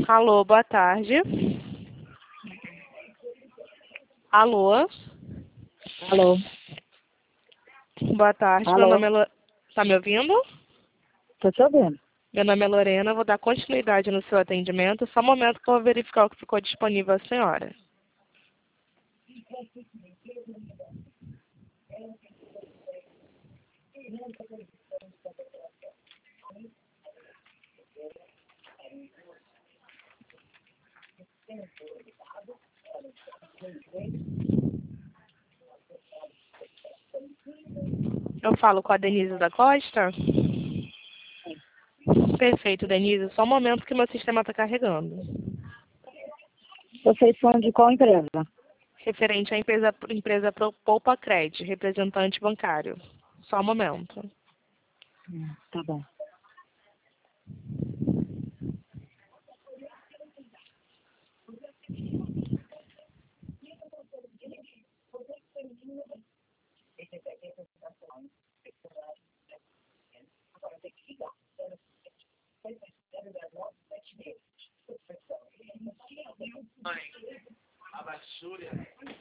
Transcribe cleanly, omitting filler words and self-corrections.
Alô, boa tarde. Alô, Alô? boa tarde. Meu Alô? nome é Tá me ouvindo? Tô te ouvindo. Meu nome é Lorena, vou dar continuidade no seu atendimento. Só um momento que eu vou verificar o que ficou disponível à senhora. Eu falo com a Denise da Costa? Perfeito, Denise. Só um momento que meu sistema está carregando. Vocês são de qual empresa? Referente à empresa Poupa Cred, representante bancário. Só um momento. Tá bom. A Luxúria.